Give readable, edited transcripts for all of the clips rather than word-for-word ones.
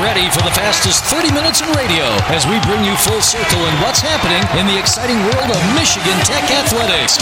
ready for the fastest 30 minutes in radio as we bring you full circle in what's happening in the exciting world of Michigan Tech athletics.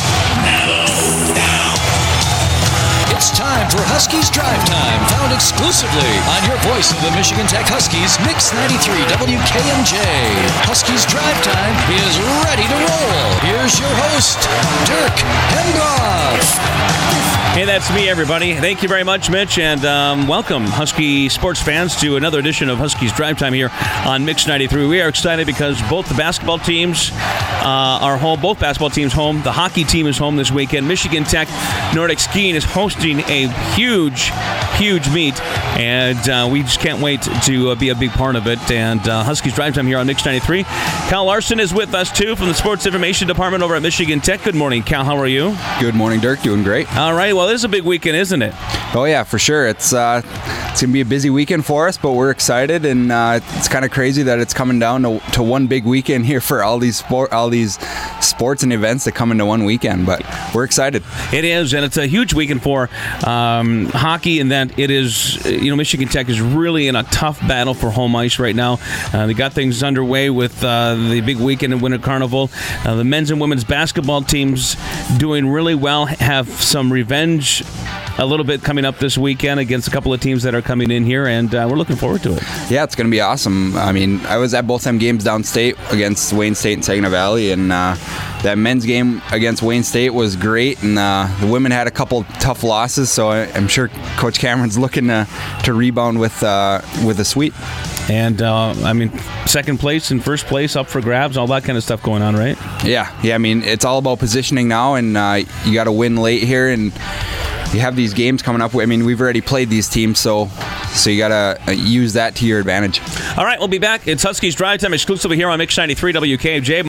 It's time for Huskies Drive Time, found exclusively on your voice of the Michigan Tech Huskies, Mix 93 WKMJ. Huskies Drive Time is ready to roll. Here's your host, Dirk Hendroff. Hey, that's me, everybody. Thank you very much, Mitch, and welcome, Husky sports fans, to another edition of Huskies Drive Time here on Mix 93. We are excited because both the basketball teams are home. Both basketball teams home. The hockey team is home this weekend. Michigan Tech Nordic Skiing is hosting a huge meet, and we just can't wait to be a big part of it. And Huskies Drive Time here on Mix 93. Cal Larson is with us, too, from the Sports Information Department over at Michigan Tech. Good morning, Cal. How are you? Good morning, Dirk. Doing great. All right. Well, this is a big weekend, isn't it? Oh, yeah, for sure. It's going to be a busy weekend for us, but we're excited, and it's kind of crazy that it's coming down to one big weekend here for all these sports and events that come into one weekend, but we're excited. It is, and it's a huge weekend for hockey in that it is, Michigan Tech is really in a tough battle for home ice right now. They got things underway with the big weekend in Winter Carnival. The men's and women's basketball teams doing really well, have some revenge a little bit coming up this weekend against a couple of teams that are coming in here, and we're looking forward to it. Yeah, it's going to be awesome. I mean, I was at both them games downstate against Wayne State and Saginaw Valley, and that men's game against Wayne State was great, and the women had a couple tough losses, so I'm sure Coach Cameron's looking to rebound with a sweep. And, second place and first place up for grabs, all that kind of stuff going on, right? Yeah, I mean, it's all about positioning now, and you got to win late here, and you have these games coming up. I mean, we've already played these teams, so you got to use that to your advantage. All right, we'll be back. It's Huskies Drive Time exclusively here on Mix 93 WKJ.